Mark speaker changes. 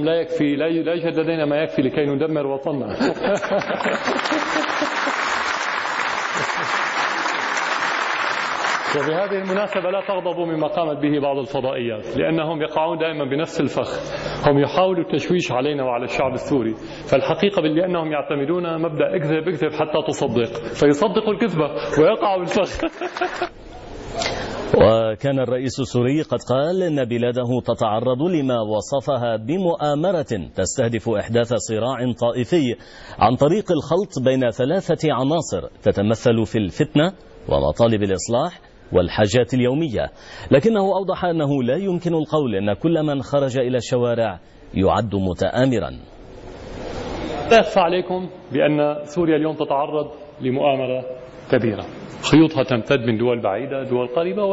Speaker 1: لا يكفي، لا يوجد لدينا ما يكفي لكي ندمر وطننا. وبهذه المناسبة لا تغضبوا مما قامت به بعض الفضائيات، لأنهم يقعون دائما بنفس الفخ. هم يحاولوا التشويش علينا وعلى الشعب السوري، فالحقيقة لأنهم يعتمدون مبدأ اكذب اكذب حتى تصدق، فيصدقوا الكذبة ويقعوا بالفخ.
Speaker 2: وكان الرئيس السوري قد قال إن بلاده تتعرض لما وصفها بمؤامرة تستهدف إحداث صراع طائفي عن طريق الخلط بين 3 عناصر تتمثل في الفتنة ومطالب الإصلاح والحاجات اليومية، لكنه أوضح أنه لا يمكن القول أن كل من خرج إلى الشوارع يعد متآمرا.
Speaker 1: لا يخفى عليكم بأن سوريا اليوم تتعرض لمؤامرة كبيرة، خيوطها تمتد من دول بعيدة، دول قريبة.